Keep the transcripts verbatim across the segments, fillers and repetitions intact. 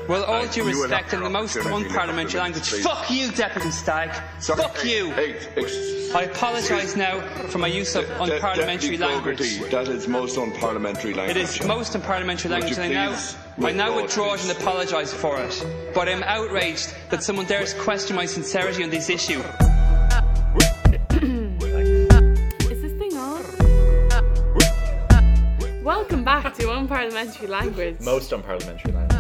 Well, all And due you will respect have in the most opportunity in the unparliamentary language. please. Fuck you, Deputy Stagg. Sorry, Fuck hey, you. Hey, ex- I apologise now for my use of De- unparliamentary Deputy language. Fogarty, that is most unparliamentary language. It is most unparliamentary Would language, you and I now, please I now withdraw, withdraw it and please? apologise for it. But I'm outraged that someone dares question my sincerity on this issue. Is this thing on? Welcome back to Unparliamentary Language. Most unparliamentary language.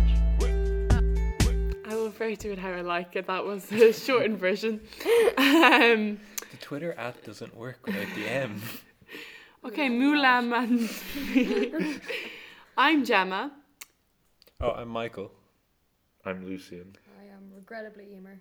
I will refer to it how I like it. That was the shortened version. Um, The Twitter at doesn't work without the M. okay, Mulam and I'm Gemma. Oh, I'm Michael. I'm Lucian. I am regrettably Emer.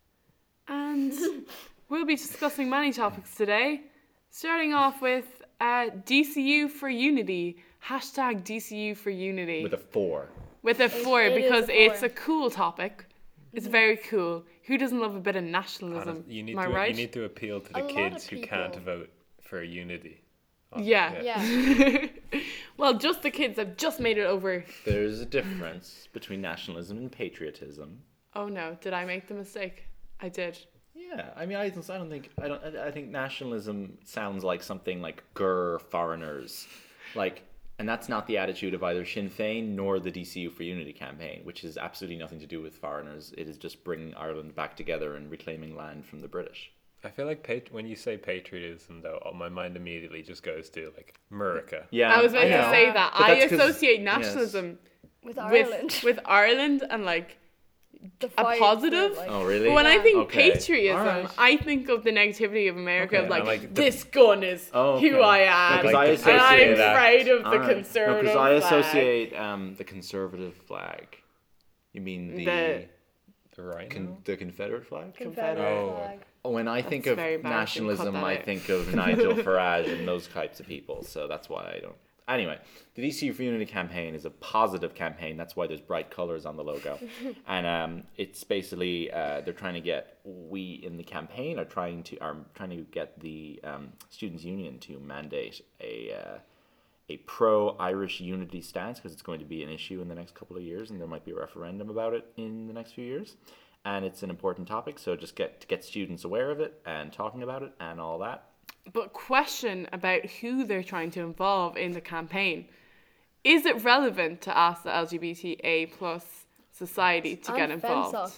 And we'll be discussing many topics today. Starting off with uh, D C U for Unity. Hashtag D C U for Unity. With a four. With a four, it is because a four. it's a cool topic. It's very cool. Who doesn't love a bit of nationalism? Honest- you need Am I to right? you need to appeal to the A lot kids of who can't people- vote for unity. Yeah. Yeah. Well, just the kids have just made it over. There's a difference between nationalism and patriotism. Oh no, did I make the mistake? I did. Yeah, I mean, I don't, I don't think I don't. I I think nationalism sounds like something like "grr foreigners," like, and that's not the attitude of either Sinn Féin nor the D C U for Unity campaign, which has absolutely nothing to do with foreigners. It is just bringing Ireland back together and reclaiming land from the British. I feel like pat- when you say patriotism, though, oh, my mind immediately just goes to like America. Yeah, I was about to know. say that. But I that's 'cause- associate yes. nationalism With Ireland. with with Ireland and like the a fight positive. for, like, Oh, really? But when I think Okay. patriotism, Alright. I think of the negativity of America, Okay, of like, I like the- this gun is Oh, who okay. I am, Because I Like the and I'm associate that. afraid of the Alright. No, conservative because I flag. associate um, the conservative flag. You mean the The- The rhino? con- the Confederate flag? Confederate Oh. flag. When I think That's of very embarrassing. Cut nationalism, that I out. think of Nigel Farage and those types of people. So that's why I don't. Anyway, the D C U for Unity campaign is a positive campaign. That's why there's bright colors on the logo, and um, it's basically uh, they're trying to get we in the campaign are trying to are trying to get the um, students' union to mandate a uh, a pro-Irish unity stance, because it's going to be an issue in the next couple of years, and there might be a referendum about it in the next few years. And it's an important topic, so just get to get students aware of it and talking about it and all that. But question about who they're trying to involve in the campaign. Is it relevant to ask the L G B T A plus society to get And involved? FemSoc.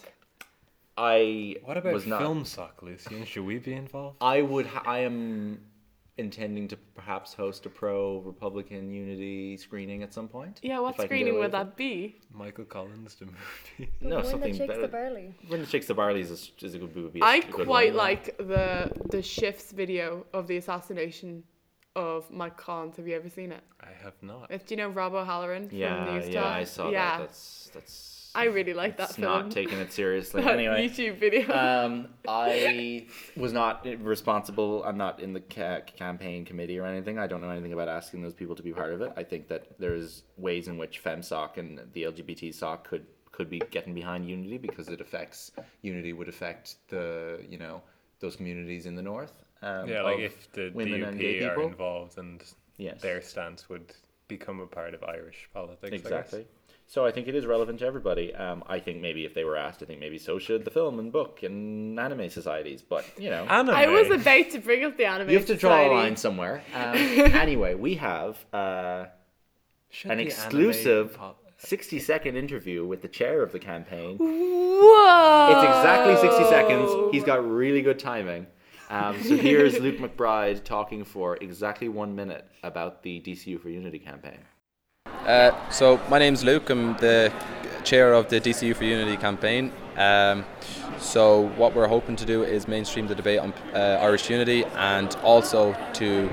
I What about was not. film sock, Lucian? Should we be involved? I would. Ha- I am intending to perhaps host a pro-Republican unity screening at some point. Yeah, what if I can get screening away would with it. that be? Michael Collins, the movie. No, When something the chicks better. the barley. When the chicks the barley is a, is a good movie. a I good quite one. like the the Shifts video of the assassination of Mike Collins. Have you ever seen it? I have not. It's, do you know Rob O'Halloran from Yeah, News yeah, Talk? I saw yeah. that. That's that's. I really like that it's film. Not taking it seriously. That Anyway. YouTube video. Um, I was not responsible. I'm not in the ca- campaign committee or anything. I don't know anything about asking those people to be part of it. I think that there's ways in which FemSoc and the L G B T soc could could be getting behind unity, because it affects unity would affect the you know those communities in the north. Um, Yeah, like of if the women and gay D U P are people. involved and Yes. their stance would become a part of Irish politics. I guess. Exactly. So I think it is relevant to everybody. Um, I think maybe if they were asked, I think maybe so should the film and book and anime societies. But, you know, Anime. I was about to bring up the anime. you have to draw Society. a line somewhere. Um, anyway, we have uh, Should an the exclusive anime pop- sixty-second interview with the chair of the campaign. Whoa! It's exactly sixty seconds. He's got really good timing. Um, so here's Luke McBride talking for exactly one minute about the D C U for Unity campaign. Uh, so my name's Luke. I'm the chair of the D C U for Unity campaign. Um, so what we're hoping to do is mainstream the debate on uh, Irish unity, and also to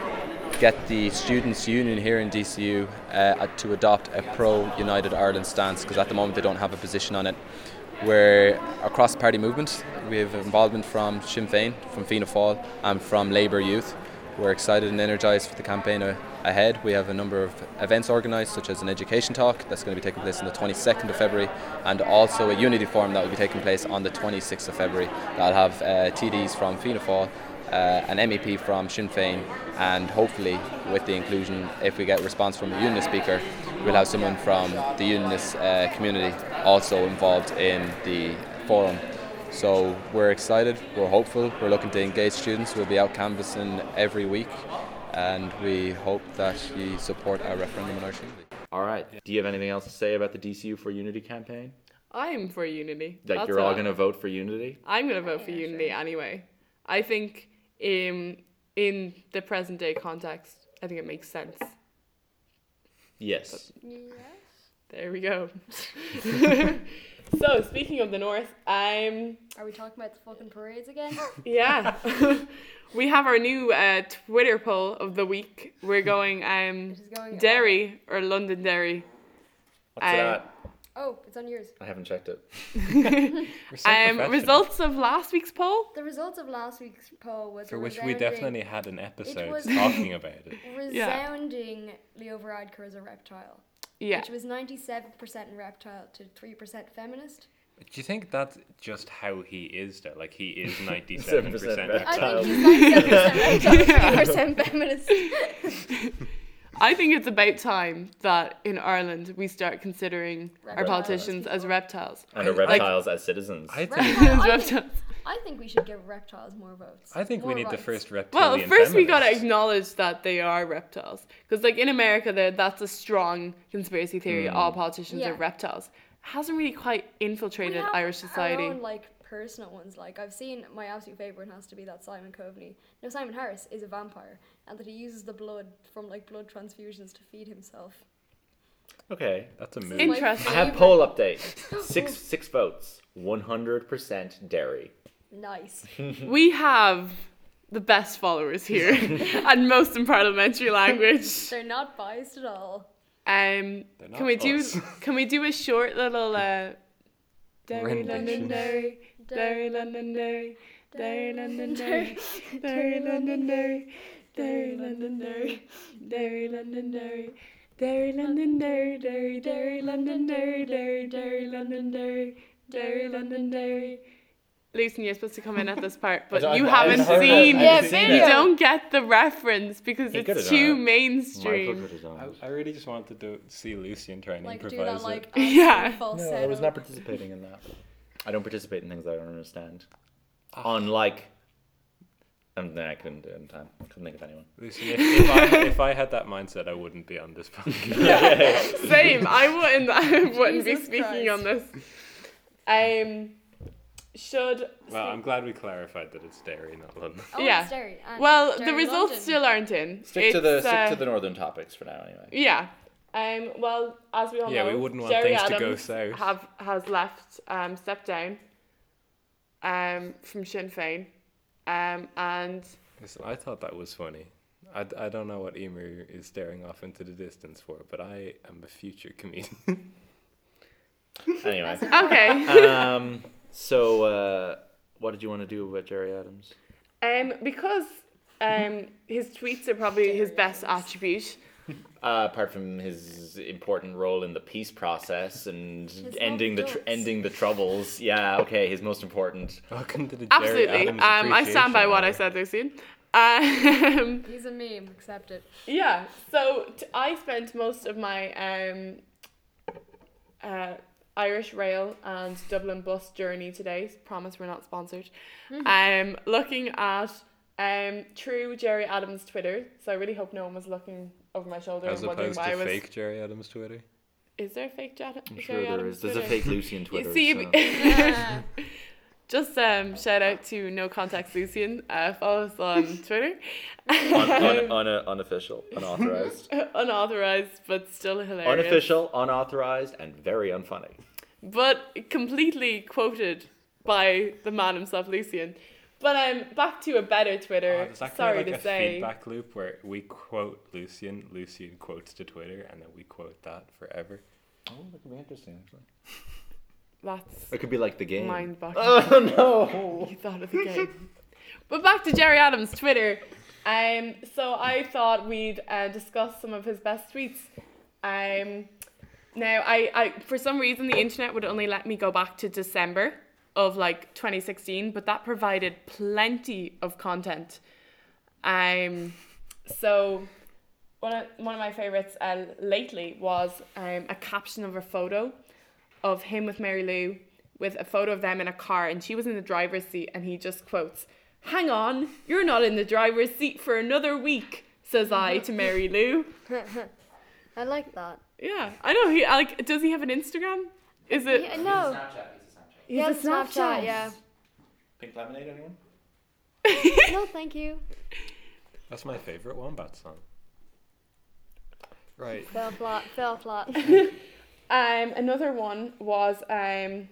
get the students' union here in D C U uh, to adopt a pro-United Ireland stance, because at the moment they don't have a position on it. We're a cross-party movement. We have involvement from Sinn Féin, from Fianna Fáil, and from Labour Youth. We're excited and energised for the campaign a- ahead. We have a number of events organised, such as an education talk that's going to be taking place on the twenty-second of February, and also a unity forum that will be taking place on the twenty-sixth of February. That'll have uh, T Ds from Fianna Fáil, uh, an M E P from Sinn Féin, and hopefully, with the inclusion, if we get response from a unionist speaker, we'll have someone from the unionist uh, community also involved in the forum. So we're excited, we're hopeful, we're looking to engage students. We'll be out canvassing every week, and we hope that you support our referendum on Irish Unity. All right. Do you have anything else to say about the D C U for Unity campaign? I'm for unity. Like That's you're all what- going to vote for Unity? I'm going to vote for unity anyway. I think in, in the present day context, I think it makes sense. Yes. Yes. There we go. So, speaking of the North, I'm... Are we talking about the fucking parades again? Yeah. We have our new uh, Twitter poll of the week. We're going um, It is going Derry or London Derry. What's Um, that? Oh, it's on yours. I haven't checked it. We're so Um, professional. results of last week's poll? The results of last week's poll was For a which we resounding- definitely had an episode was- talking about it. resounding Leo Varadkar as a reptile, Yeah. which was ninety-seven percent reptile to three percent feminist. Do you think that's just how he is though? Like he is ninety-seven percent reptile. I reptile. think he's ninety-seven percent reptile, three percent feminist. I think it's about time that in Ireland we start considering our Reptiles politicians as people. reptiles. And the reptiles as citizens. I think Reptile, I, Reptiles. think, I think we should give reptiles more votes. I think we More need the rights. first Well, reptilian first we gotta feminist. acknowledge that they are reptiles, because like in America, there that's a strong conspiracy theory. All politicians Yeah. are reptiles. It hasn't really quite We infiltrated have Irish society. Our own, like, personal ones. Like, I've seen my absolute favourite has to be that Simon Coveney. No, Simon Harris is a vampire, and that he uses the blood from, like, blood transfusions to feed himself. Okay. That's a move. Interesting. I have poll update. Six six votes. One hundred percent Derry. Nice. We have the best followers here, and most in parliamentary language. They're not biased at all. Um, They're can we not do? us. Can we do a short little uh, Derry, Rendition. London, Derry, Derry, London, Derry, Derry, London, Derry, Derry, London, Derry, Derry, London, Derry, Derry, London, Derry, Derry, London, Derry, Derry, Derry, London, Derry, Derry, Derry, London, Derry, Derry, London, Derry. Lucian, you're supposed to come in at this part, but I- you I haven't haven't heard it. seen. I Yeah, haven't seen You it. video. don't get the reference because He it's could've too done it. mainstream. Michael could've done it. I, I really just wanted to see Lucian try and Like, do improvise that, like, it. Yeah. falsetto. No, I was not participating in that. I don't participate in things I don't understand. Unlike, and then I couldn't do it in time. I couldn't think of anyone. Lucian, if, if, I, if I had that mindset, I wouldn't be on this podcast. Same. I wouldn't. I wouldn't be Jesus speaking Christ. on this. Um, should. Well, I'm glad we clarified that it's Derry, not London. Oh, yeah. it's Derry. And Well, the Derry, results London. still aren't in. Stick to the It's, stick uh, to the northern topics for now, anyway. Yeah. Um. Well, as we all Yeah, know, we wouldn't want Jerry things to go Adams south. Have has left. Um. Stepped down. Um. From Sinn Féin. Um. And Listen, I thought that was funny. I, d- I don't know what Emer is staring off into the distance for, but I am a future comedian. Anyway, okay. um, so uh, what did you want to do about Jerry Adams? um. Because um. His tweets are probably his best attribute. Uh, apart from his important role in the peace process and His ending the love tr- jokes. ending the troubles, yeah, okay, his most important. Welcome to the Jerry Absolutely. Adams Um. I stand by Appreciation what I Hour. said, Lucian. Um. He's a meme, accept it. Yeah, so t- I spent most of my um, uh, Irish Rail and Dublin bus journey today. Promise we're not sponsored. Um, looking at um, true Jerry Adams Twitter. So I really hope no one was looking over my shoulder As and wondering opposed why I to was. fake Jerry Adams Twitter. Is there a fake Jad- I'm Jerry sure there Adams is. There's a Twitter? fake Lucian Twitter. You see, so. Yeah. just um, shout out to No Context Lucian. Uh, follow us on Twitter. Un- un- un- unofficial, unauthorized. Unauthorized, but still hilarious. Unofficial, unauthorized, and very unfunny. But completely quoted by the man himself, Lucian. But um, back to a better Twitter. Oh, there's actually Sorry like to a say. feedback loop where we quote Lucian, Lucian quotes to Twitter, and then we quote that forever. Oh, that could be interesting, actually. That's It could be like the game. mind boggling. Oh no! You thought of the game. But back to Jerry Adams' Twitter. Um, so I thought we'd uh, discuss some of his best tweets. Um, now, I, I for some reason the internet would only let me go back to December of like twenty sixteen, but that provided plenty of content. Um, so one of, one of my favourites uh, lately was um, a caption of a photo of him with Mary Lou with a photo of them in a car, and she was in the driver's seat, and he just quotes, "Hang on, you're not in the driver's seat for another week, says I to Mary Lou." I like that. Yeah, I know. He like. Does he have an Instagram? Is it? Yeah, no. He's He a has a Snapchat, yeah. Pink Lemonade, anyone? No, thank you. That's my favorite Wombat song. Right. Fell flat, fell flat. Um, another one was um,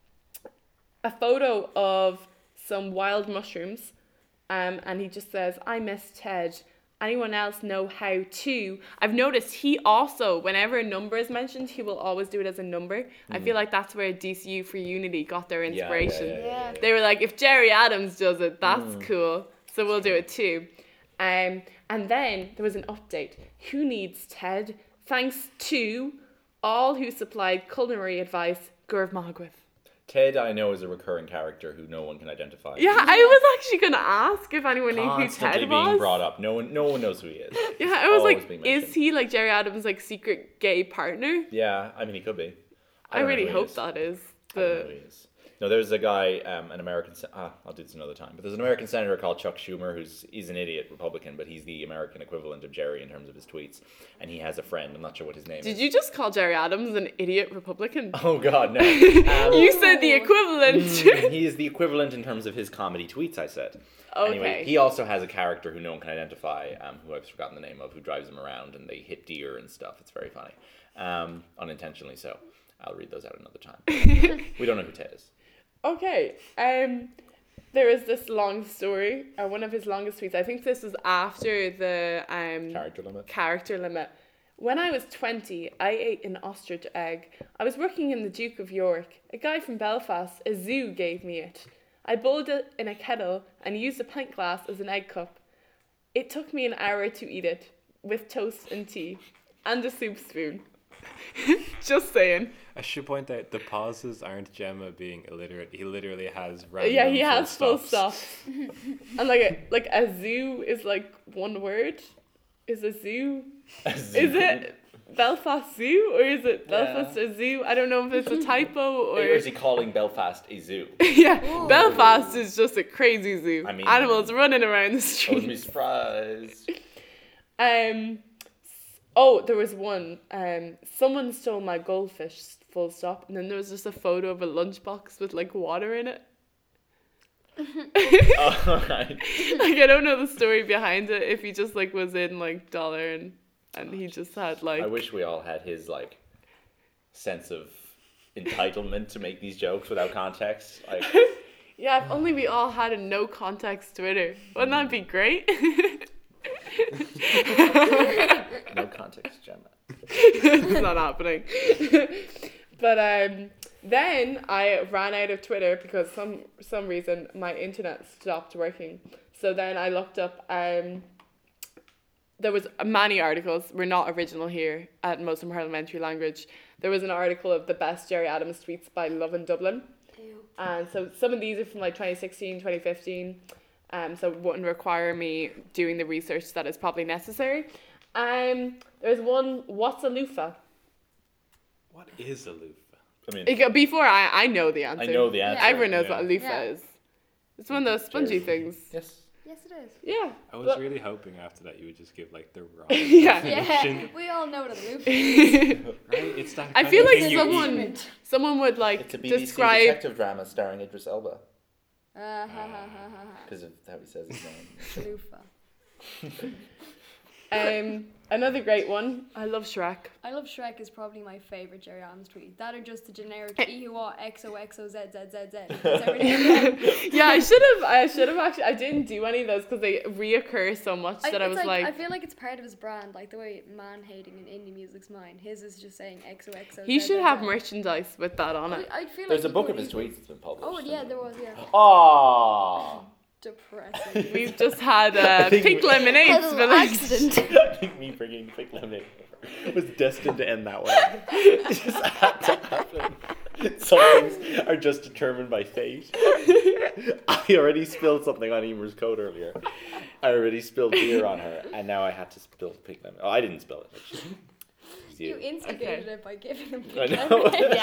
a photo of some wild mushrooms, um, and he just says, "I miss Ted. Anyone else know how to?" I've noticed he also, whenever a number is mentioned, he will always do it as a number. I feel like that's where D C U for Unity got their inspiration. Yeah, yeah, yeah, yeah, yeah. They were like, if Jerry Adams does it, that's cool, so we'll do it too. Um, and then there was an update. Who needs Ted? Thanks to all who supplied culinary advice, Gurv Mahagwith. Ted, I know, is a recurring character who no one can identify. Yeah, I was actually going to ask if anyone knew who Constantly Ted being was. brought up. No one, no one knows who he is. Yeah, I was Always like, being is mentioned. he like Jerry Adams' like secret gay partner? Yeah, I mean, he could be. I, don't know really who he hope is. that is I don't know who the. he is. No, there's a guy, um, an American. se- Ah, I'll do this another time. But there's an American senator called Chuck Schumer, who's he's an idiot Republican, but he's the American equivalent of Jerry in terms of his tweets. And he has a friend. I'm not sure what his name Did is. you just call Jerry Adams an idiot Republican? Oh God, no. Um, You said the equivalent. he is the equivalent in terms of his comedy tweets. I said. Okay. Anyway, he also has a character who no one can identify, um, who I've forgotten the name of, who drives him around and they hit deer and stuff. It's very funny, um, unintentionally so. I'll read those out another time. We don't know who Ted is. Okay, um, there is this long story, uh, one of his longest tweets. I think this was after the um, Character limit. character limit. When I was twenty, I ate an ostrich egg. I was working in the Duke of York. A guy from Belfast, a zoo, gave me it. I boiled it in a kettle and used a pint glass as an egg cup. It took me an hour to eat it, with toast and tea, and a soup spoon. Just saying. I should point out the pauses aren't Gemma being illiterate. He literally has random Yeah, he full has full stops. stops. And like a, like a zoo is like one word. Is a zoo? Is it Belfast Zoo or is it Belfast a zoo? I don't know if it's a typo or. Or is he calling Belfast a zoo? Yeah, Belfast is just a crazy zoo. I mean- Animals running around the I wouldn't be street. surprised. Um. Oh, there was one. Um, someone stole my goldfish. Full stop. And then there was just a photo of a lunchbox with like water in it. Oh, right. Like I don't know the story behind it. If he just like was in like dollar and and he just had like. I wish we all had his like sense of entitlement to make these jokes without context. Like, Yeah, if only we all had a no context Twitter. Wouldn't that be great? no context, Gemma. It's not happening. But um, then I ran out of Twitter because some some reason my internet stopped working. So then I looked up. Um, there was many articles. We're not original here at Muslim Parliamentary Language. There was an article of the best Jerry Adams tweets by Love in Dublin. Ew. And so some of these are from like twenty sixteen, twenty fifteen. Um, so it wouldn't require me doing the research that is probably necessary. Um, there's one, what's a loofah? What is a loofah? I mean, It go- Before I, I know the answer. I know the answer. Everyone knows Yeah. what a loofah Yeah. is. It's one of those spongy Jerry. things. Yes. Yes, it is. Yeah. I was but- really hoping after that you would just give like the wrong Yeah. definition. Yeah, we all know what a loop is. Right? It's that I kind feel of like thing you someone eat. someone would like It's a B B C describe. detective drama starring Idris Elba. Uh, ha, ha, ha, ha, ha. Because of how he says his name. Loofah. Um, another great one. I love Shrek. I love Shrek is probably my favourite Jerry Adams tweet. That or just the generic E U R X O X O Z Z Z Z. It's everything. Yeah, I should have. I should have actually. I didn't do any of those because they reoccur so much I, that I it's was like, I feel like it's part of his brand, like the way man hating in indie music's mine. His is just saying X O X O Z Z Z. he should have merchandise with that on it. I, I feel There's like a book he of his could- tweets that's been published. Oh yeah, there was, yeah. Aww. Depressing. We've just had uh, think pink we- lemonade A little spillage. accident. I think me bringing Pink Lemonade was destined to end that way. It just had to happen. Some things are just determined by fate. I already spilled something on Emer's coat earlier. I already spilled beer on her, and now I had to spill pink lemonade. Oh, I didn't spill it. Actually. It was You you. instigated Okay. it by giving him I pink know. lemonade.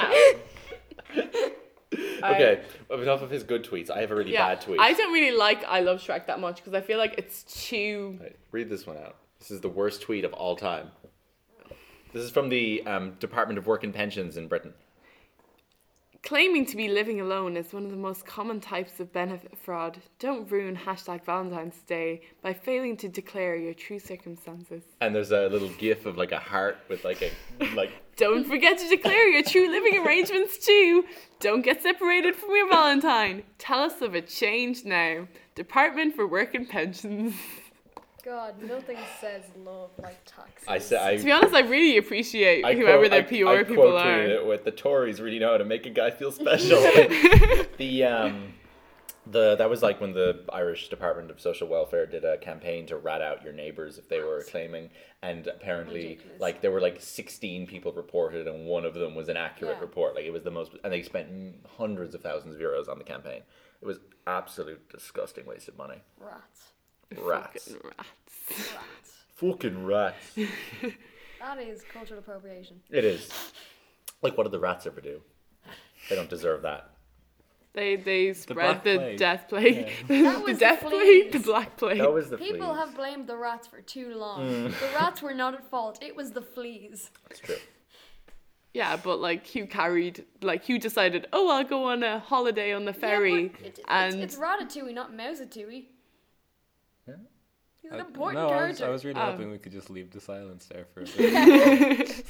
Yeah. Okay, well, enough of his good tweets. I have a really Yeah. bad tweet. I don't really like I Love Shrek that much because I feel like it's too. Right, read this one out. This is the worst tweet of all time. This is from the um, Department of Work and Pensions in Britain. Claiming to be living alone is one of the most common types of benefit fraud. Don't ruin hashtag Valentine's Day by failing to declare your true circumstances. And there's a little gif of like a heart with like a like. Don't forget to declare your true living arrangements too. Don't get separated from your Valentine. Tell us of a change now. Department for Work and Pensions. God, nothing says love like taxes. I said I. To be honest, I really appreciate I whoever quote, their I, P I R people quote are. tweeted it with the Tories really know how to make a guy feel special. the um, the that was like when the Irish Department of Social Welfare did a campaign to rat out your neighbours if they were claiming, and apparently Ridiculous. like there were like sixteen people reported, and one of them was an accurate Yeah. report. Like it was the most, and they spent hundreds of thousands of euros on the campaign. It was absolute disgusting waste of money. Rats. Rats, Fucking rats. Rats. fucking rats. That is cultural appropriation. It is. Like, what did the rats ever do? They don't deserve that. They they spread Black the Plague. death plague. That the was the death plague, the fleas. black plague. That was the People fleas. have blamed the rats for too long. Mm. The rats were not at fault. It was the fleas. It's true. Yeah, but like Hugh carried, like Hugh decided, oh, I'll go on a holiday on the ferry, Yeah, but it, and it's, it's Ratatouille, not Mousatouille. Yeah. He's an Uh, important no, I was, character. I was really Oh. hoping we could just leave the silence there for a bit.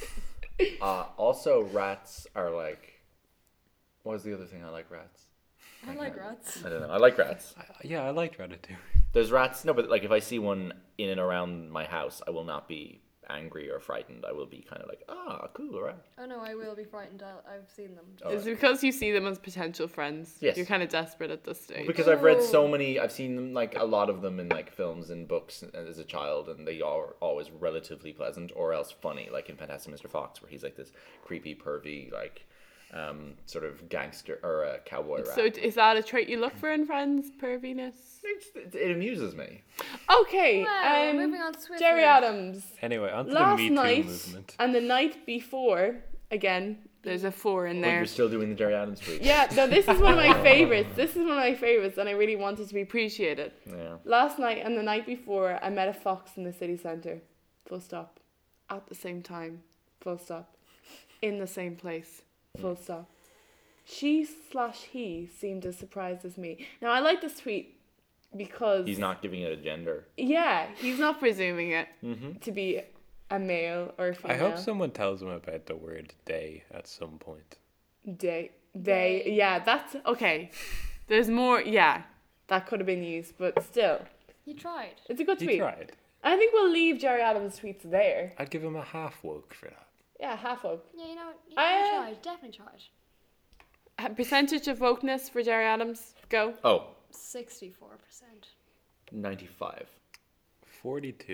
Uh, also, rats are like. What was the other thing I like? Rats. I like rats. I don't know. I like rats. I, yeah, I liked Ratatouille. There's rats. No, but like if I see one in and around my house, I will not be angry or frightened. I will be kind of like, ah, cool, rat. Oh no, I will be frightened. I'll, I've seen them. Oh. it's because you see them as potential friends. Yes. You're kind of desperate at this stage. Because I've read so many, I've seen them like a lot of them in like films and books as a child, and they are always relatively pleasant or else funny. Like in Fantastic Mister Fox, where he's like this creepy, pervy, like um, sort of gangster or a cowboy rat. So is that a trait you look for in friends, perviness? It's, it amuses me. Okay, Well, um, moving on swiftly. Jerry Adams. Anyway, on to Last the Me Too night movement. and the night before, again, there's a four in But there. you're still doing the Jerry Adams tweet. Yeah, no, this is one of my favorites. This is one of my favorites, and I really wanted to be appreciated. Yeah. Last night and the night before, I met a fox in the city centre. Full stop. At the same time. Full stop. In the same place. Full stop. She slash he seemed as surprised as me. Now, I like this tweet because... He's not giving it a gender. Yeah, he's not presuming it Mm-hmm. to be a male or a I female. hope someone tells him about the word they at some point. They, they, yeah, that's... Okay. There's more... Yeah, that could have been used, but still. He tried. It's a good He tweet. tried. I think we'll leave Jerry Adams' tweets there. I'd give him a half woke for that. Yeah, half of. Yeah, you know what? He, I, he uh, tried. Definitely tried. A percentage of wokeness for Jerry Adams? Go. Oh, Sixty-four percent. ninety-five. forty-two.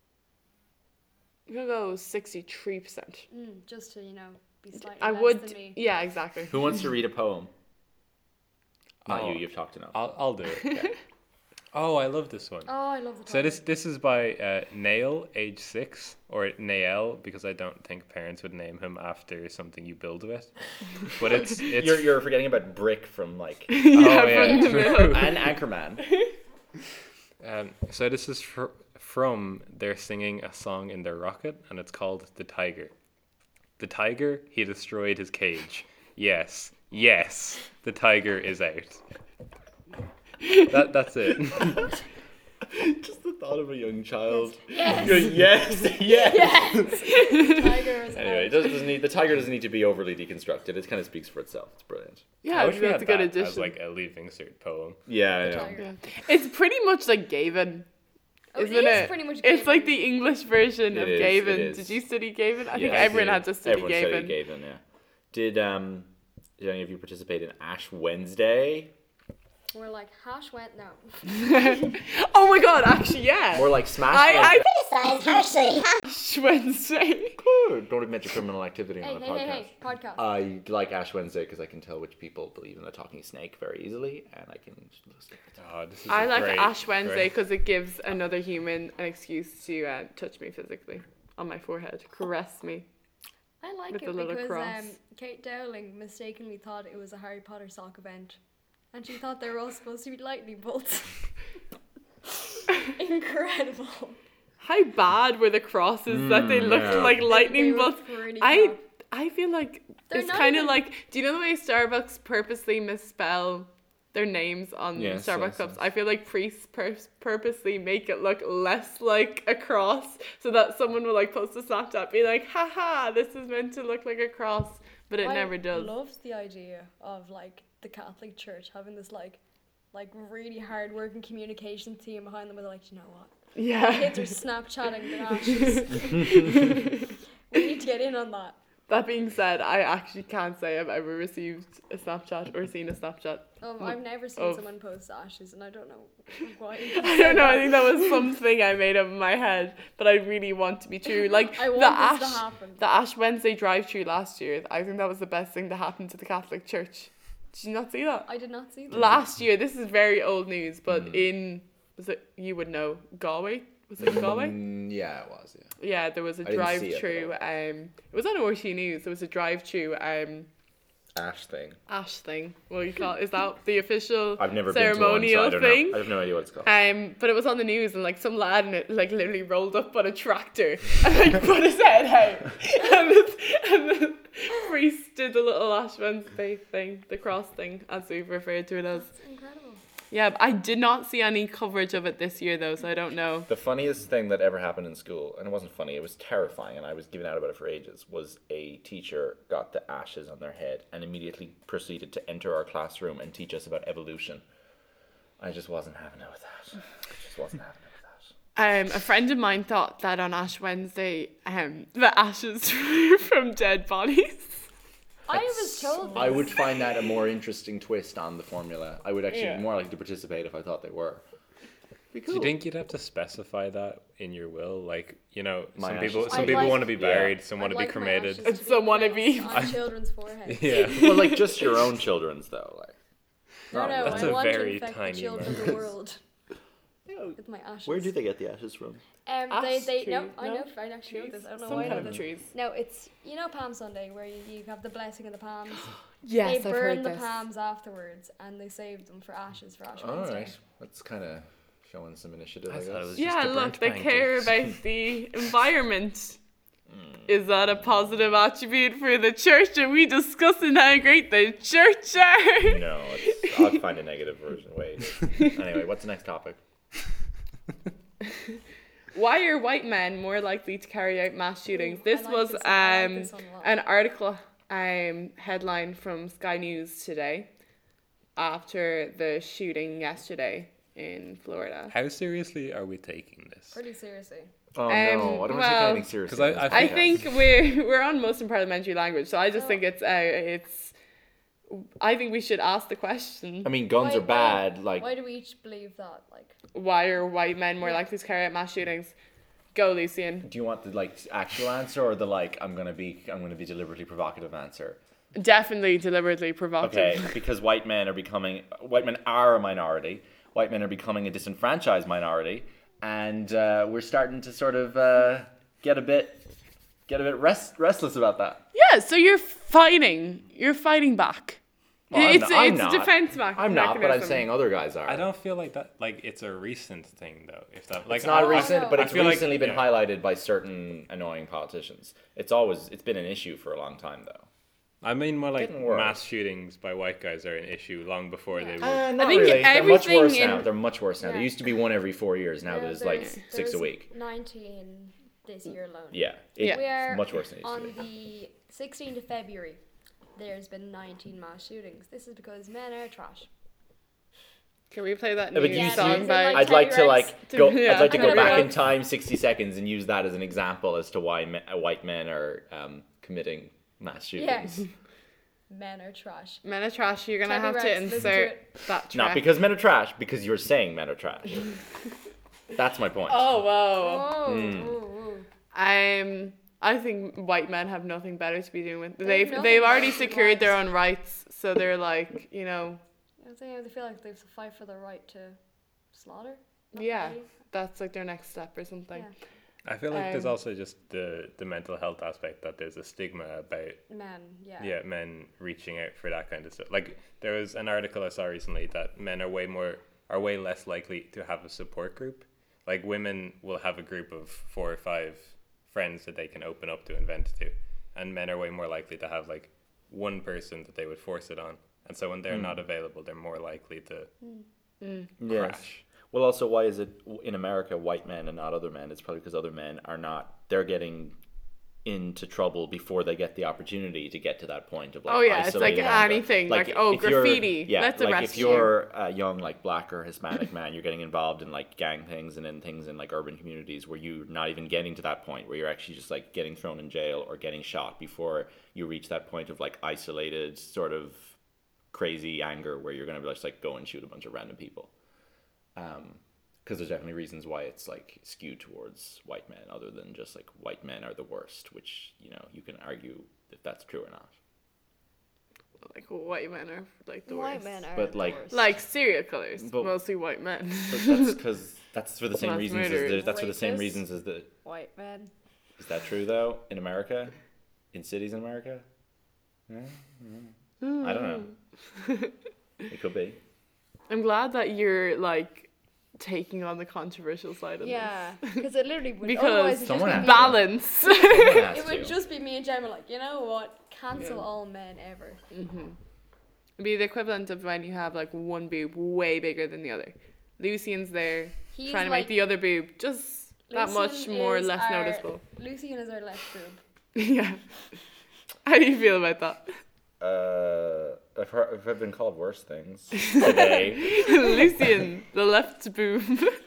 We'll go sixty-three percent. Mm, just to you know be slightly I less would... than me. Yeah, exactly. Who wants to read a poem? Not Oh. you, you've talked enough. I'll, I'll do it. Oh, I love this one. Oh, I love the. So title. this this is by uh, Nail, age six, or Nael, because I don't think parents would name him after something you build with. But it's it's You're, you're forgetting about Brick from like oh, yeah, yeah, from the true. middle. and Anchorman. Um, so this is fr- from they're singing a song in their rocket, and it's called "The Tiger." The tiger, he destroyed his cage. Yes, yes, the tiger is out. That that's it. Just the thought of a young child. Yes. Good, yes, yes. Yes. Tiger is Anyway, it out. doesn't, doesn't need, the tiger doesn't need to be overly deconstructed. It kind of speaks for itself. It's brilliant. Yeah, I I wish think we that's had a good that addition. as like a leaving cert poem. Yeah, I know. Tiger. Yeah. It's pretty much like Gavin. Oh, it Isn't is it? pretty much It's like Gavin. the English version It of is, it Gavin. is. Did you study Gavin? I Yeah, think I everyone did. had to study Everyone Gavin. studied Gavin, yeah. Did um did any of you participate in Ash Wednesday? We're like, hash went now. Oh my god, actually, yeah. More like smash. I, like, I Ash Wednesday. don't admit your criminal activity Hey, on a hey, podcast. hey, hey, podcast. I like Ash Wednesday because I can tell which people believe in the talking snake very easily, and I can. Oh, this is I a like great, Ash Wednesday great- because it gives another human an excuse to uh, touch me physically on my forehead, caress me. I like with it the little because cross. um, Kate Dowling mistakenly thought it was a Harry Potter sock event. And she thought they were all supposed to be lightning bolts. Incredible. How bad were the crosses that they looked yeah. like lightning They were bolts? pretty I bad. I feel like They're it's not kind of even- like, do you know the way Starbucks purposely misspell their names on Yes, Starbucks yes, cups? yes. I feel like priests pur- purposely make it look less like a cross so that someone will like post a Snapchat be like, haha, this is meant to look like a cross, but it I never does. loved the idea of like the Catholic Church having this like like really hard working communication team behind them with like, you know what? Yeah. Kids are Snapchatting their ashes. We need to get in on that. That being said, I actually can't say I've ever received a Snapchat or seen a Snapchat. Um, I've never seen Oh. someone post ashes and I don't know why. I don't know. I think that was something I made up in my head, but I really want to be true. Like I the want Ash, this to happen. the Ash Wednesday drive-through last year. I think that was the best thing to happen to the Catholic Church. Did you not see that? I did not see that. Last year, this is very old news, but in was it you would know Galway? Was it Galway? Mm, yeah, it was. Yeah. Yeah, there was a I didn't see it, drive-through. but- Um, it was on O R T News. There was a drive-through. Um. Ash thing. Ash thing. What do you call it? Is that the official I've never ceremonial been to one, so I don't thing? know. I have no idea what it's called. Um, but it was on the news and like some lad in it like literally rolled up on a tractor and like put his head out and, the, and the priest did the little Ash Wednesday thing, the cross thing, as we've referred to it as. It's incredible. Yeah, but I did not see any coverage of it this year though, so I don't know. The funniest thing that ever happened in school, and it wasn't funny, it was terrifying, and I was giving out about it for ages, was a teacher got the ashes on their head and immediately proceeded to enter our classroom and teach us about evolution. I just wasn't having it with that. I just wasn't having it with that. Um, a friend of mine thought that on Ash Wednesday, um, the ashes from dead bodies. I was told I this. would find that a more interesting twist on the formula. I would actually Yeah. be more likely to participate if I thought they were. Be Do you cool. think you'd have to specify that in your will? Like, you know, My some ashes. people some I'd people like- want to be Yeah. buried, some I'd want to like be my cremated. ashes to And some wanna be- placed on children's foreheads. Yeah. Well, like just your own children's though. Like, No, no, That's I a want very to infect tiny the children of the amount. world with my ashes. Where do they get the ashes from? Um, Ash they, they, no, tree? I No? know, I actually know this. I don't know Some why I know kind of this. trees. No, it's, you know Palm Sunday where you, you have the blessing of the palms? Yes, they I've burn heard the this. palms afterwards and they saved them for ashes for Ash all Wednesday. right, that's kind of showing some initiative. I, I guess. thought it was Yeah, just a look, burnt they care pancake. about the environment. Is that a positive attribute for the church? Are we discussing how great the church are? No, it's, I'll find a negative version. Wait. Anyway, what's the next topic? Why are white men more likely to carry out mass shootings? This I like was this one, I like um, this one a lot. an article um, headline from Sky News today after the shooting yesterday in Florida. How seriously are we taking this? Pretty seriously. Oh Um, no, I don't want to well, take anything seriously. 'cause I- in this I I podcast. think we're we're on Muslim parliamentary language, so I just Oh. think it's uh, it's. I think we should ask the question: I mean, guns Why- are bad. why- Like, Why do we each believe that? Like, Why are white men more Yeah. likely to carry out mass shootings? Go, Lucian. do you want the like actual answer or the like? I'm gonna be, I'm gonna be deliberately provocative answer. Definitely deliberately provocative. Okay, because white men are becoming, white men are a minority. White men are becoming a disenfranchised minority, and uh, we're starting to sort of uh, get a bit, get a bit rest, restless about that. Yeah, so you're fighting. You're fighting back. Well, I'm it's not- I'm it's not. a defense back. I'm not, but I'm mechanism. saying other guys are. I don't feel like that. Like it's a recent thing though. If that like It's not I- recent, no. but I it's feel like- recently been yeah. highlighted by certain annoying politicians. It's always, it's been an issue for a long time though. I mean more like Getting worse. mass shootings by white guys are an issue long before they were. Uh, not think really. They're much everything worse in- now. They're much worse now. There Yeah. used to be one every four years. Now uh, there's like there's- six a there's week. nineteen this year alone. Yeah, it- Yeah. We are it's much worse than it used on to be. the sixteenth of February. There's been nineteen mass shootings. This is because men are trash. Can we play that No, new but you, song you- by? I'd like to T-Rex. like go. Yeah. I'd like to I'm go gonna back go- in time sixty seconds and use that as an example as to why me, uh, white men are um, committing mass shootings. men are trash. Men are trash. You're gonna Tell me have to Rex, listen to insert it. that track. Not because men are trash, because you're saying men are trash. That's my point. Oh wow. Oh, Mm. ooh, ooh. Um, I think white men have nothing better to be doing with. They They've have they've nothing already better to do secured their lives. own rights, so they're like, you know, I think they feel like they have to fight for the right to slaughter. Not yeah, really. that's like their next step or something. Yeah. I feel like there's Um, also just the the mental health aspect, that there's a stigma about Men, yeah. yeah men reaching out for that kind of stuff. Like there was an article I saw recently that men are way more are way less likely to have a support group. Like women will have a group of four or five friends that they can open up to and vent to, and men are way more likely to have like one person that they would force it on. And so when they're not available, they're more likely to Yes. crash. Well, also, why is it in America white men and not other men? It's probably because other men are not. They're getting into trouble before they get the opportunity to get to that point of like. Oh, yeah, it's like isolated anger. anything, like, oh, if you're- graffiti, Yeah, let's like arrest if you. you're a young like black or Hispanic man, you're getting involved in like gang things and in things in like urban communities where you're not even getting to that point where you're actually just like getting thrown in jail or getting shot before you reach that point of like isolated sort of crazy anger where you're gonna be just like go and shoot a bunch of random people. Um, because there's definitely reasons why it's like skewed towards white men, other than just like white men are the worst, which you know you can argue if that's true or not. Like white men are like the White worst. men are But, the like- worst. Like serial killers, But- mostly white men. But that's because that's for the same Mass reasons. As the, murderers. that's for the same Rapists. reasons as the. white men. Is that true though? In America, in cities in America, yeah, yeah. I don't know. It could be. I'm glad that you're like taking on the controversial side of Yeah, because it literally would. Because otherwise it'd someone just this. be me- Balance. Someone has It would to. just be me and Gemma, like, you know what? Cancel Yeah. all men ever. It'd be the equivalent of when you have like one boob way bigger than the other. Lucian's there He's trying to like- make the other boob just that much Lucian more or is less our- noticeable. Lucian is our left boob. Yeah. How do you feel about that? Uh, I've heard, I've been called worse things today. Lucian, the left boob.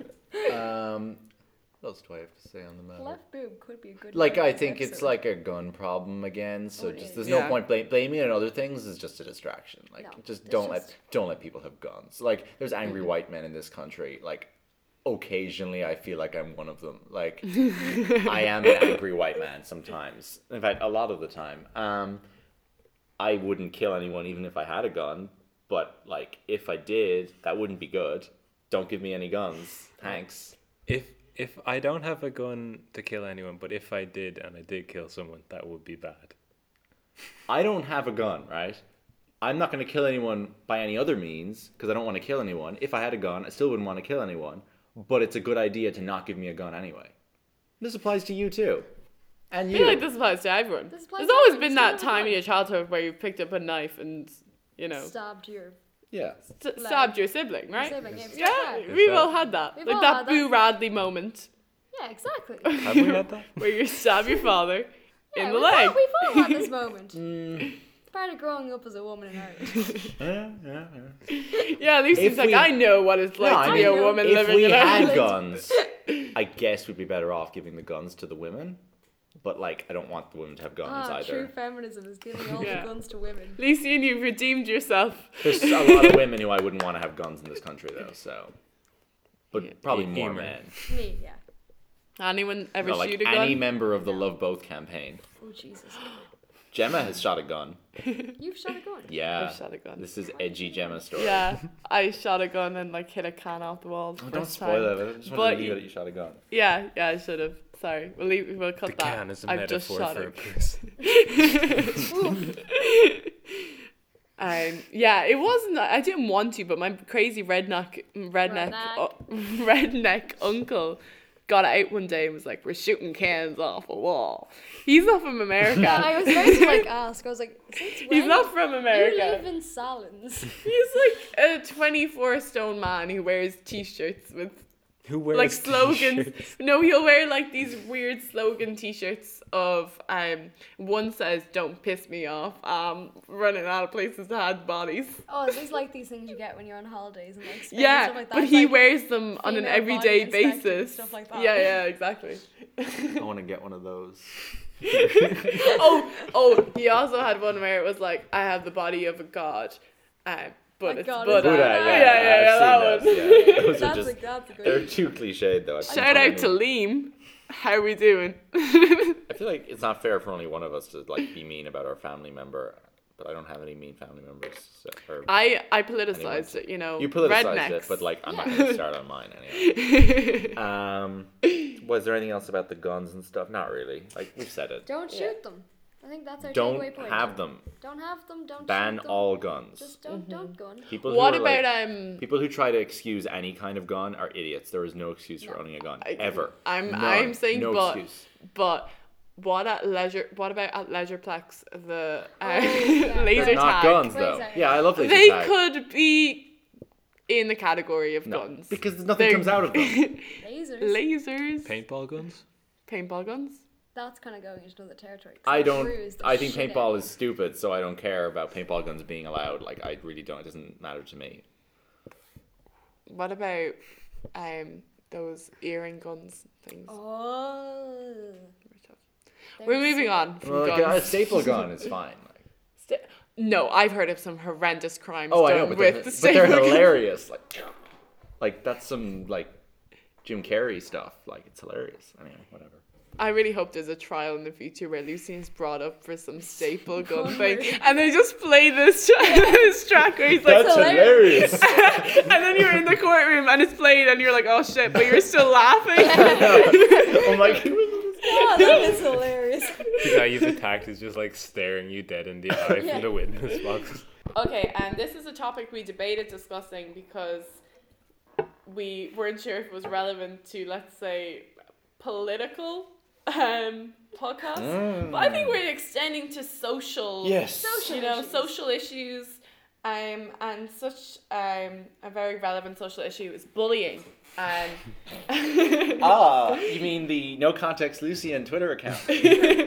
um, what else do I have to say on the matter? Left boob could be a good. Like, name I for think this it's episode. like a gun problem again. So Oh, it just is. there's Yeah. no point blame, blaming it on other things. Is just a distraction. Like, No, just it's don't just- let don't let people have guns. Like, there's angry white men in this country. Like, occasionally I feel like I'm one of them. Like, I am an angry white man sometimes. In fact, a lot of the time. Um, I wouldn't kill anyone even if I had a gun. But like, if I did, that wouldn't be good. Don't give me any guns. Thanks. If if I don't have a gun to kill anyone, but if I did and I did kill someone, that would be bad. I don't have a gun, right? I'm not going to kill anyone by any other means because I don't want to kill anyone. If I had a gun, I still wouldn't want to kill anyone. But it's a good idea to not give me a gun anyway. This applies to you too. And I you. feel like this applies to everyone. This applies There's to always everyone. been Still that have a time in gun. your childhood where you picked up a knife and, you know, stabbed your Yeah. st- stabbed your sibling, right? sibling. Yeah, Yeah, yeah. we've that- all had that. We've like all that had Boo that. Radley moment Yeah, exactly. Have we had that? where you stab your father Yeah, in the we've leg. All, we've all had this moment. Mm. Part of growing up as a woman in Ireland. Yeah, yeah, yeah. Yeah, Lucy's If like, we- I know what it's like No, to I be a mean, woman If living we in had Ireland. guns, I guess we'd be better off giving the guns to the women. But like, I don't want the women to have guns Ah, either. true feminism is giving all Yeah. the guns to women. Lucy, and you've redeemed yourself. There's a lot of women who I wouldn't want to have guns in this country, though. So, but Yeah. probably E- more Emer. men. Me, yeah. Anyone ever No, like shoot a any gun? member of the No. Love Both campaign. Oh Jesus. Gemma has shot a gun. You've shot a gun. Yeah. I've shot a gun. This is edgy Gemma story. Yeah, I shot a gun and like hit a can off the wall. Oh, the don't first spoil time. it. I just But wanted to leave you- it that you shot a gun. Yeah, yeah, I should have. Sorry, we'll leave. We'll cut The that. can is a I've just metaphor shot for a it. person. Um, yeah, it wasn't. I didn't want to, but my crazy redneck, redneck, Redneck. uh, redneck uncle got out one day and was like, "We're shooting cans off a wall." He's not from America. Yeah, I was about to like ask. I was like, since when? He's not from You America. live in Salins. He's like a twenty-four stone man who wears t-shirts with Who wears like slogans. t-shirts? No, he'll wear like these weird slogan t-shirts of um one says "Don't piss me off." Um, running out of places to hide bodies. Oh, is this like these things you get when you're on holidays and like Spain and Yeah, stuff like that? but It's he like, wears them on an female body everyday inspected and basis. stuff like that. Yeah, yeah, exactly. I want to get one of those. oh, oh, he also had one where it was like, I have the body of a god, um, but My it's God, Buddha. is Buddha, that- yeah, yeah, yeah, yeah, that I've one. seen those, yeah. Those are That's, just, a, that's a good they're one. too cliched though. I think Shout out to only- Liam. How are we doing? I feel like it's not fair for only one of us to like be mean about our family member, but I don't have any mean family members. So, or I, I politicized Anyway. it, you know. you politicized rednecks. it, but like I'm not going to start on mine anyway. Um, was there anything else about the guns and stuff? Not really. Like we've said it. Don't shoot them. I think that's our Don't takeaway point. have them. Don't have them. Don't Ban shoot them. all guns. Just don't don't gun. People who What are, about like, um? people who try to excuse any kind of gun are idiots. There is no excuse for No. owning a gun I- ever. I'm None. I'm saying, no but excuse. but what at leisure? What about at Leisureplex? The uh, Oh, yeah. laser They're Not tag. guns though. Laser. Yeah, I love laser They tag. could be in the category of No, guns because nothing They're- comes out of them. Lasers. Lasers, Paintball guns? paintball guns. That's kind of going into another territory. 'cause I that don't. bruised the I think shit out paintball of is stupid, so I don't care about paintball guns being allowed. Like I really don't. It doesn't matter to me. What about um those earring guns things? Oh. We're They're moving so- on from Well, guns. a staple gun is fine. Like, Sta- no, I've heard of some horrendous crimes oh, I done know, but with they're, the but they're staple guns. hilarious. Like, like that's some like Jim Carrey stuff. Like it's hilarious. Anyway, whatever. I really hope there's a trial in the future where Lucian's brought up for some staple gun Oh, thing, really? and they just play this, tra- this track where he's like, That's hilarious. hilarious. and then you're in the courtroom and it's played, and you're like, oh shit, but you're still laughing. I'm like, who is this? Oh, that is hilarious. The guy you've attacked is just like staring you dead in the eye Yeah. from the witness box. Okay, and this is a topic we debated discussing because we weren't sure if it was relevant to, let's say, political um podcasts. But I think we're extending to social, Yes. Social you know, issues. social issues, um, and such um a very relevant social issue is bullying. Um, Ah, you mean the No Context Lucian Twitter account? um,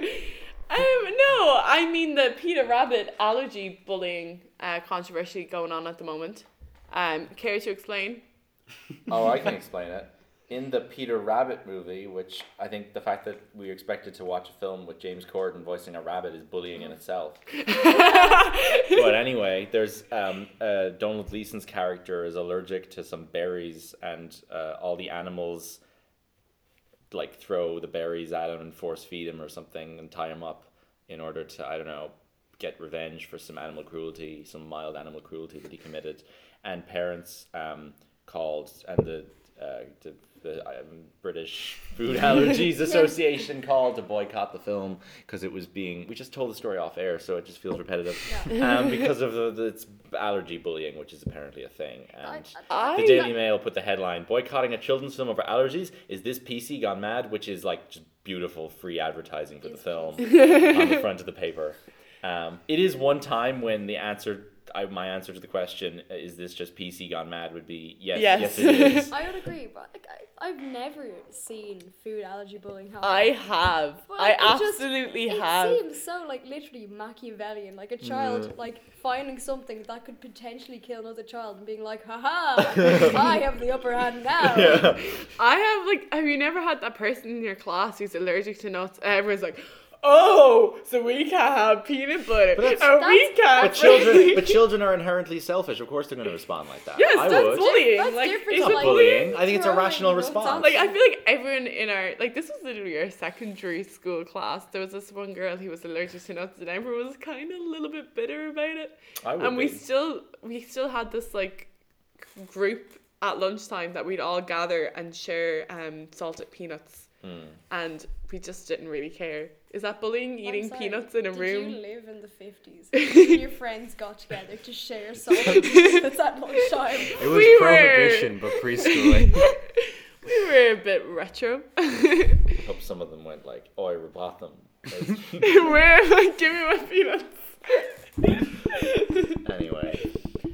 no, I mean the Peter Rabbit allergy bullying uh, controversy going on at the moment. Um, care to explain? Oh, I can explain it. In the Peter Rabbit movie, which I think the fact that we expected to watch a film with James Corden voicing a rabbit is bullying in itself. But anyway, there's um, uh, Donald Gleason's character is allergic to some berries, and uh, all the animals like throw the berries at him and force feed him or something and tie him up in order to, I don't know, get revenge for some animal cruelty, some mild animal cruelty that he committed. And parents um, called, and the uh, the, the um, British Food Allergies Association called to boycott the film because it was being, we just told the story off air, so it just feels repetitive, um, because of the, the it's allergy bullying, which is apparently a thing. And I, the Daily Mail put the headline, boycotting a children's film over allergies, is this P C gone mad? Which is like just beautiful free advertising for the film on the front of the paper. Um, it is one time when the answer, I, my answer to the question, is this just P C gone mad, would be yes, Yes. yes, it is. I would agree, but like, I, I've never seen food allergy bullying happen. I have. But I it just- absolutely it have. seems so like literally Machiavellian, like a child like finding something that could potentially kill another child and being like, haha, I have the upper hand now. I have like, have you never had that person in your class who's allergic to nuts? And everyone's like, oh, so we can't have peanut butter, But that's- and we That's- can't. But children, but children are inherently selfish. Of course, they're going to respond like that. yes, I that's would. bullying. That's like, different it's to, a like, bullying. I think it's a throwing rational nuts response. at Like, I feel like everyone in our, like, this was literally our secondary school class. There was this one girl who was allergic to nuts, and everyone was kind of a little bit bitter about it. I would And we be. still, we still had this, like, group at lunchtime that we'd all gather and share um, salted peanuts. Hmm. And we just didn't really care. Is that bullying, I'm eating sorry, peanuts in a did room? you live in the fifties? Your friends got together to share something that's at lunchtime. It was We were- prohibition, but preschooling. We were a bit retro. I hope some of them went like, "Oh, I rebought them." We're like, give me my peanuts. Anyway,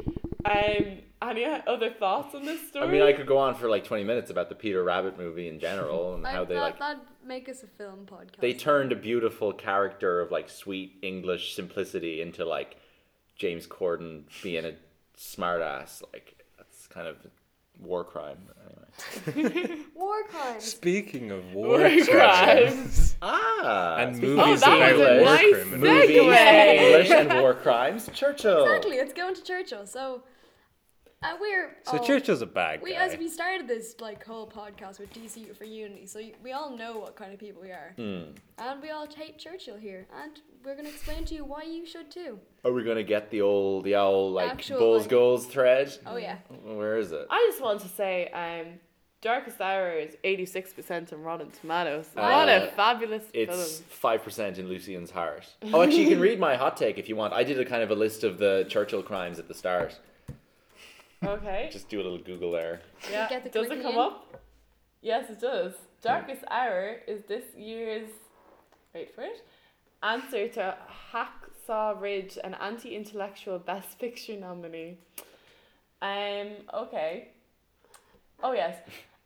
Um, any other thoughts on this story? I mean, I could go on for like twenty minutes about the Peter Rabbit movie in general and I, how they that, like that'd make us a film podcast. they turned a beautiful character of like sweet English simplicity into like James Corden being a smartass. Like that's kind of war crime. Anyway. War crimes. Speaking of war, War crimes crimes. Ah, and speaking movies Oh, that of was about a war nice criminals. movies, segue. English, and war crimes. Churchill. Exactly, it's going to Churchill. So, uh, we're So oh, Churchill's a bad We guy. as we started this like whole podcast with D C for Unity, so y- we all know what kind of people we are, Hmm. and we all hate Churchill here, and we're gonna explain to you why you should too. Are we gonna get the old, the old like Actual, Bulls like- goals thread? Oh yeah, Where is it? I just want to say, um, Darkest Hour is eighty-six percent on Rotten Tomatoes. Uh, what a fabulous It's film. five percent in Lucian's heart. Oh, actually, you can read my hot take if you want. I did a kind of a list of the Churchill crimes at the start. Okay. Just do a little Google there. Yeah. get the Does it quickie come in? up? Yes, it does. Darkest Hour is this year's, wait for it, answer to Hacksaw Ridge, an anti-intellectual Best Picture nominee. Um. Okay. Oh yes.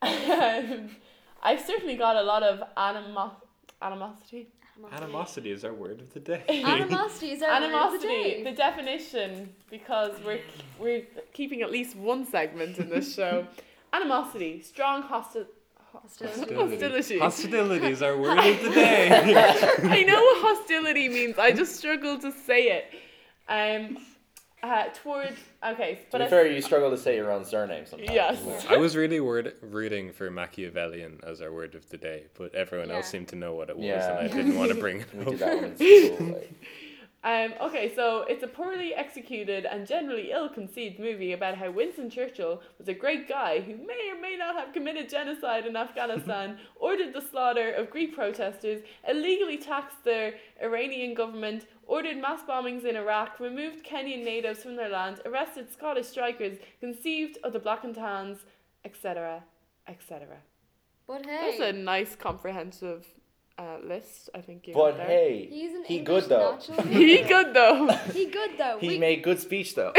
um, I've certainly got a lot of animo- animosity. Animosity is our word of the day. Animosity is our word of the Animosity, day. the definition, because we're we're keeping at least one segment in this show. Animosity, strong hosti- Hostility. hostility. Hostility is our word of the day. I know what hostility means. I just struggle to say it. Um, uh, toward okay, but To be I- fair, you struggle to say your own surname sometimes. yes. I was really word, rooting for Machiavellian as our word of the day, but everyone else Yeah. seemed to know what it was, Yeah. and I didn't want to bring it We up. did that one in school. Like. Um, okay, so it's a poorly executed and generally ill-conceived movie about how Winston Churchill was a great guy who may or may not have committed genocide in Afghanistan, ordered the slaughter of Greek protesters, illegally taxed the Iranian government, ordered mass bombings in Iraq, removed Kenyan natives from their land, arrested Scottish strikers, conceived of the Black and Tans, et cetera, et cetera. But That's a hey, nice comprehensive uh, list, I think you But have there. hey, he's an he English good though. natural. He good though. He good though. He we, made good speech though.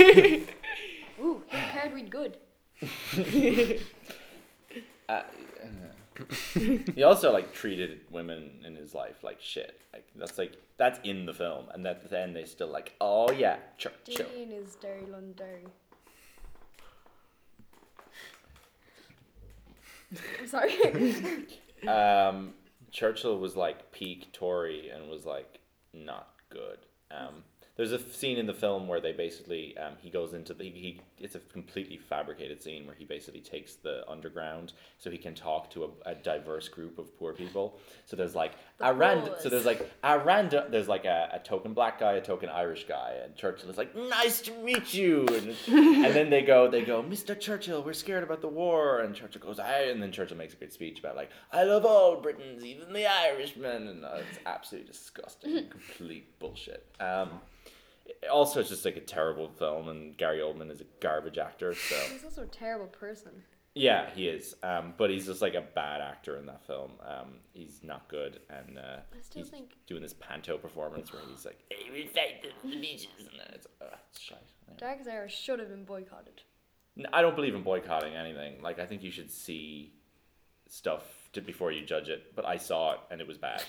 Ooh, he can't read good. Uh, he also like treated women in his life like shit. Like that's like that's in the film, and at the end they still like, oh yeah, Churchill. Dean is Derry Londonderry. I'm sorry. Um, Churchill was like peak Tory and was like not good. Um, there's a f- scene in the film where they basically um, he goes into the he, he it's a completely fabricated scene where he basically takes the underground so he can talk to a, a diverse group of poor people. So there's like a random so poorest. there's like a random there's like a, a token black guy, a token Irish guy, and Churchill is like, nice to meet you, and, and then they go they go Mister Churchill, we're scared about the war, and Churchill goes I and then Churchill makes a great speech about like I love all Britons, even the Irishmen, and uh, it's absolutely disgusting, complete bullshit. Um, also, it's just like a terrible film, and Gary Oldman is a garbage actor. So He's also a terrible person. yeah, he is. Um, but he's just like a bad actor in that film. Um, he's not good, and uh, I still he's think- doing this panto performance where he's like, "Hey, we fight the beaches," and then it's, uh, it's shite. Anyway. Darkest Hour should have been boycotted. N- I don't believe in boycotting anything. Like I think you should see stuff to, before you judge it. But I saw it, and it was bad.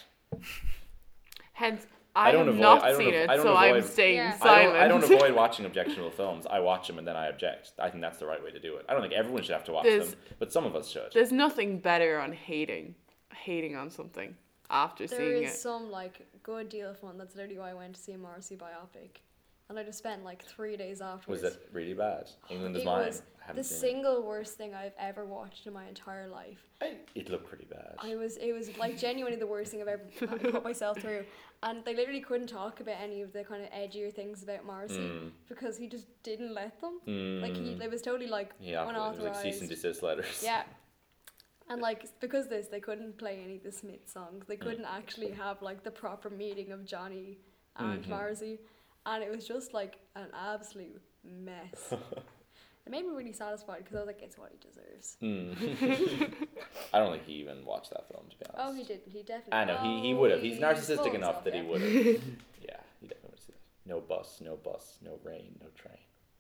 Hence, I I, don't have avoid- not I don't seen av- it, I don't so I'm avoid- staying Yeah. I silent. don't, I don't avoid watching objectionable films. I watch them and then I object. I think that's the right way to do it. I don't think everyone should have to watch There's- them, but some of us should. There's nothing better on hating, hating on something after There seeing is it. some like good deal of fun. That's literally why I went to see a Morrissey biopic, and I just spent like three days afterwards. Was it really bad? England is It mine. was I haven't the seen single worst thing I've ever watched in my entire life. it. It looked pretty bad. I was it was like genuinely the worst thing I've ever pu- put myself through, and they literally couldn't talk about any of the kind of edgier things about Morrissey Mm. because he just didn't let them. Mm. Like he, it was totally like yeah, it was like unauthorized. cease and desist letters. Yeah. And like because of this, they couldn't play any of the Smith songs. Mm. They couldn't actually have like the proper meeting of Johnny and Mhm. Morrissey, and it was just like an absolute mess. It made me really satisfied because I was like, it's what he deserves. Mm. I don't think he even watched that film, to be honest. Oh, he didn't. He definitely. I know, he, he oh, would have. He's he narcissistic spoiled enough himself, that he yeah. would have. Yeah, he definitely would see that. No bus, no bus, no rain, no train.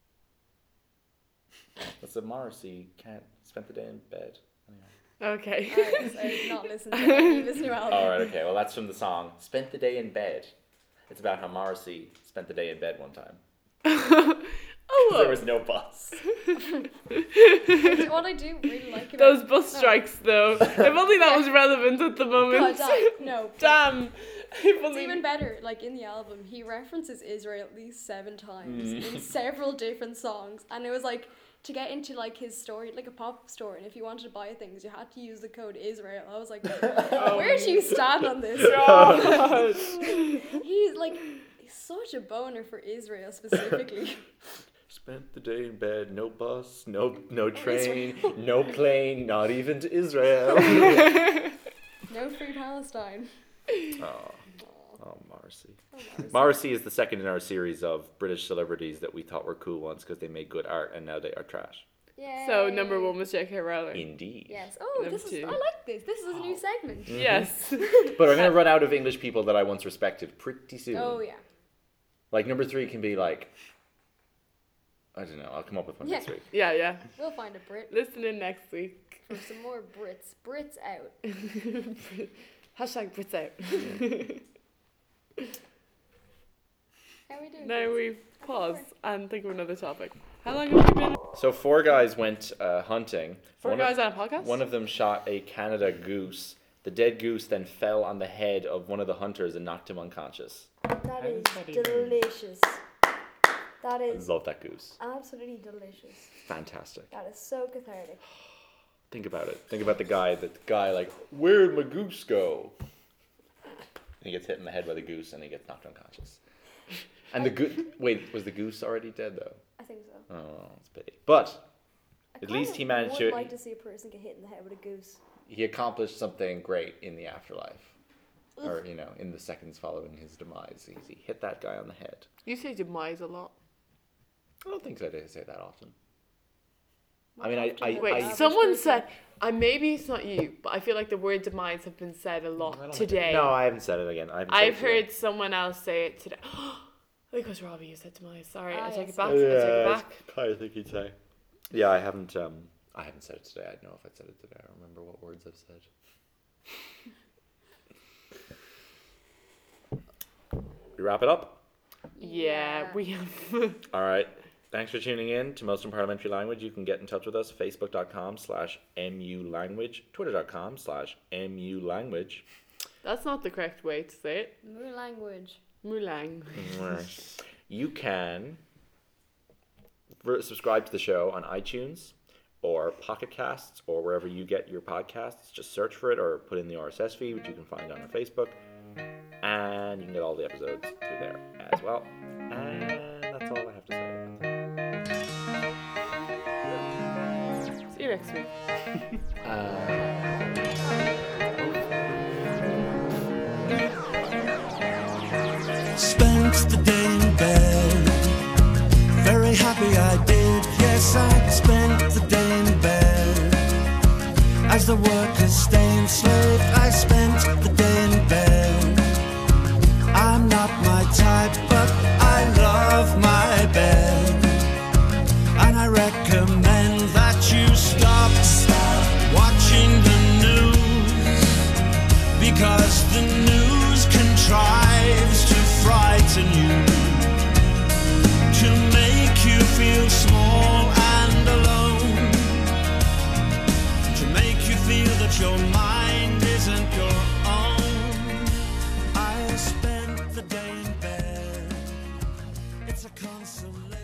What's the Morrissey? Can't spent the day in bed. Anyway. Okay. I, was, I did not listen to any of his new album. All right, okay. Well, that's from the song "Spent the Day in Bed." It's about how Morrissey spent the day in bed one time. Oh, There was no bus. What I do really like about Those bus no. strikes, though. If only that was relevant at the moment. God, that- no. Damn. If It's only. even better, like in the album, he references Israel at least seven times Mm. in several different songs, and it was like to get into like his story, like a pop store, and if you wanted to buy things, you had to use the code Israel. I was like, where do you stand on this? He's like, he's such a boner for Israel specifically. Spent the day in bed, no bus, no no train, no plane, not even to Israel. No free Palestine. Oh, oh, Marcy. Marcy is the second in our series of British celebrities that we thought were cool ones because they made good art and now they are trash. Yeah. So number one was J K Rowling. Indeed. Yes. Oh, Number this is. two. I like this. This is a new segment. Yes. But I'm going to run out of English people that I once respected pretty soon. Oh yeah. Like number three can be like, I don't know, I'll come up with one Yeah. next week. Yeah, yeah. We'll find a Brit Listen in next week. for some more Brits. Brits out. Hashtag Brits out. How are we doing? Now we pause and think of another topic. How long have we been? So four guys went uh, hunting. Four One guys of, on a podcast? One of them shot a Canada goose. The dead goose then fell on the head of one of the hunters and knocked him unconscious. That is does that even- delicious. That I is love that goose. absolutely delicious. Fantastic. That is so cathartic. Think about it. Think about the guy, that the guy like, where'd my goose go? And he gets hit in the head by the goose and he gets knocked unconscious. And the goose, wait, was the goose already dead though? I think so. Oh, it's a pity. But I At kind least of he managed would to- like to see a person get hit in the head with a goose. he accomplished something great in the afterlife. Or, you know, in the seconds following his demise. He, he hit that guy on the head. You say demise a lot. I don't think I do say that often. I mean, I... I, Wait, I someone said, and maybe it's not you, but I feel like the word demise have been said a lot today. No, I haven't said it again. I haven't said I've it today. heard someone else say it today. I think it was Robbie who said demise. Sorry, Ah, I take yes. it back. I take it back. I think he'd say. Yeah, I haven't. Um, I haven't said it today. I don't know if I said it today. I don't remember what words I've said. We wrap it up. Yeah, we have. All right. Thanks for tuning in to Most Parliamentary Language. You can get in touch with us, facebook.com slash mulanguage, twitter.com slash mulanguage. That's not the correct way to say it. Moo language. Mulang. You can r- subscribe to the show on iTunes or Pocket Casts or wherever you get your podcasts. Just search for it or put in the R S S feed, which you can find on our Facebook. And you can get all the episodes through there as well. And that's all I have to say about that. See you next week. Spent the day in bed, very happy I did. Yes, I spent the day in bed. As the workers stay enslaved, I spent the day in bed. I'm not my type, but I love my bed. And I recommend that you stop, stop watching the news, because the news contrives to frighten you, to make you feel small and alone, to make you feel that your mind isn't your own. I spent the day in bed. It's a consolation.